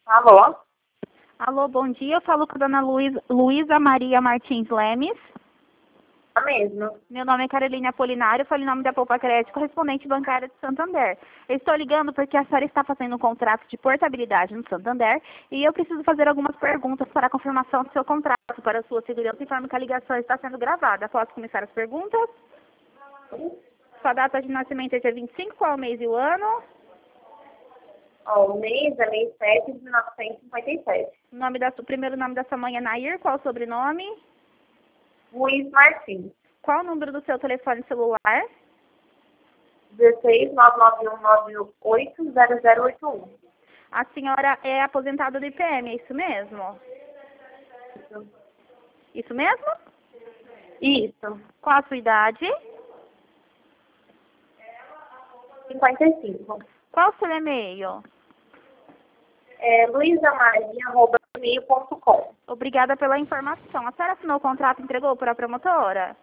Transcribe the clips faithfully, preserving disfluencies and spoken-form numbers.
Alô? Alô, bom dia. Eu falo com a dona Luísa, Luísa Maria Martins Lemes. A mesma. Meu nome é Carolina Apolinário, eu falo em nome da Poupa Crédito, correspondente bancária de Santander. Eu estou ligando porque a senhora está fazendo um contrato de portabilidade no Santander e eu preciso fazer algumas perguntas para a confirmação do seu contrato, para a sua segurança, informe que a ligação está sendo gravada. Posso começar as perguntas? Sua data de nascimento é dia vinte e cinco, qual é o mês e o ano? Ó, o mês é mês sete de mil novecentos e cinquenta e sete. O, nome da, o primeiro nome da sua mãe é Nair, qual é o sobrenome? Luiz Martins. Qual o número do seu telefone celular? dezesseis, nove nove um, nove oito, zero zero oito um. A senhora é aposentada do I P M, é isso mesmo? Isso. Isso mesmo? Isso. Qual a sua idade? cinquenta e cinco. Qual o seu e-mail? É luizamaria arroba gmail ponto com. Obrigada pela informação. A senhora assinou o contrato e entregou para a promotora?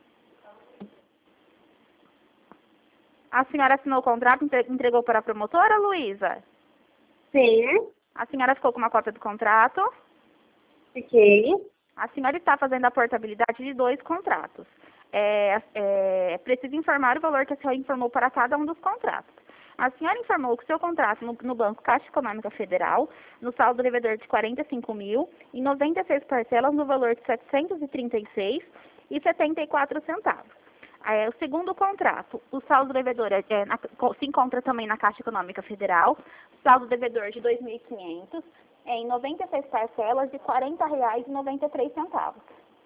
A senhora assinou o contrato e entregou para a promotora, Luísa? Sim. A senhora ficou com uma cópia do contrato? Fiquei. A senhora está fazendo a portabilidade de dois contratos. É, é preciso informar o valor que a senhora informou para cada um dos contratos. A senhora informou que o seu contrato no, no Banco Caixa Econômica Federal, no saldo devedor de quarenta e cinco mil, em noventa e seis parcelas no valor de setecentos e trinta e seis reais e setenta e quatro centavos. É, o segundo contrato, o saldo devedor é, é, na, se encontra também na Caixa Econômica Federal, saldo devedor de dois mil e quinhentos, é, em noventa e seis parcelas de quarenta reais e noventa e três centavos.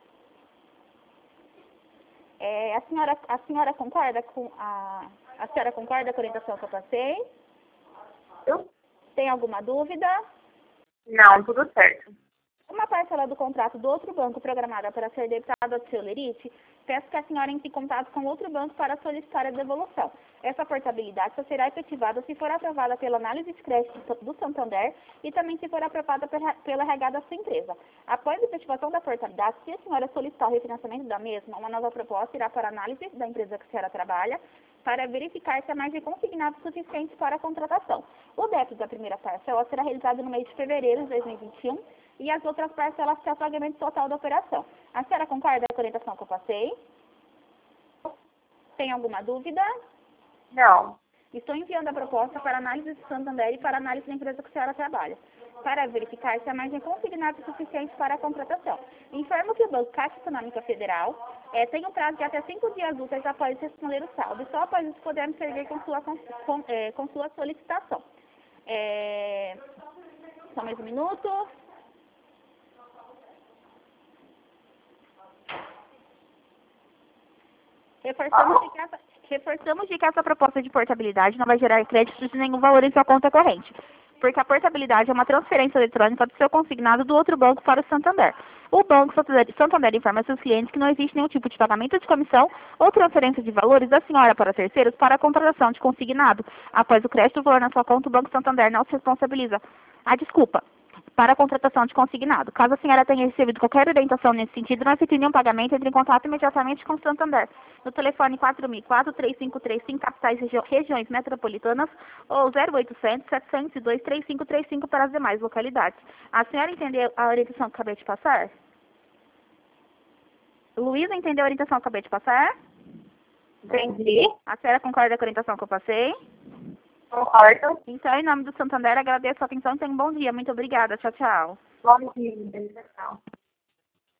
É, a, senhora, a senhora concorda com a, a senhora concorda com a orientação que eu passei? Eu? Tem alguma dúvida? Não, tudo certo. Uma parcela do contrato do outro banco programada para ser debitada ao seu lerite, peço que a senhora entre em contato com outro banco para solicitar a devolução. Essa portabilidade só será efetivada se for aprovada pela análise de crédito do Santander e também se for aprovada pela R H da sua empresa. Após a efetivação da portabilidade, se a senhora solicitar o refinanciamento da mesma, uma nova proposta irá para a análise da empresa que a senhora trabalha para verificar se há margem consignada suficiente para a contratação. O débito da primeira parcela será realizado no mês de fevereiro de dois mil e vinte e um e as outras parcelas serão o pagamento total da operação. A senhora concorda com a orientação que eu passei? Tem alguma dúvida? Não. Estou enviando a proposta para análise do Santander e para análise da empresa que a senhora trabalha, para verificar se a margem consignada é suficiente para a contratação. Informo que o Banco Caixa Econômica Federal é, tem um prazo de até cinco dias úteis após responder o saldo, e só após isso podemos seguir com sua, com, com, é, com sua solicitação. É, só mais um minuto. Reforçamos de, que essa, reforçamos de que essa proposta de portabilidade não vai gerar créditos de nenhum valor em sua conta corrente, porque a portabilidade é uma transferência eletrônica do seu consignado do outro banco para o Santander. O Banco Santander, Santander informa seus clientes que não existe nenhum tipo de pagamento de comissão ou transferência de valores da senhora para terceiros para a contratação de consignado. Após o crédito do valor na sua conta, o Banco Santander não se responsabiliza. Ah, desculpa. Para a contratação de consignado. Caso a senhora tenha recebido qualquer orientação nesse sentido, não efetue nenhum pagamento, entre em contato imediatamente com o Santander. No telefone quatro mil e quatro, três cinco três cinco, capitais e regi regiões metropolitanas, ou zero oitocentos, setecentos e dois, três cinco três cinco para as demais localidades. A senhora entendeu a orientação que acabei de passar? Luísa, entendeu a orientação que acabei de passar? Entendi. A senhora concorda com a orientação que eu passei? Concordo. Então, em nome do Santander, agradeço a atenção e tenha um bom dia. Muito obrigada. Tchau, tchau. Bom dia. Tchau.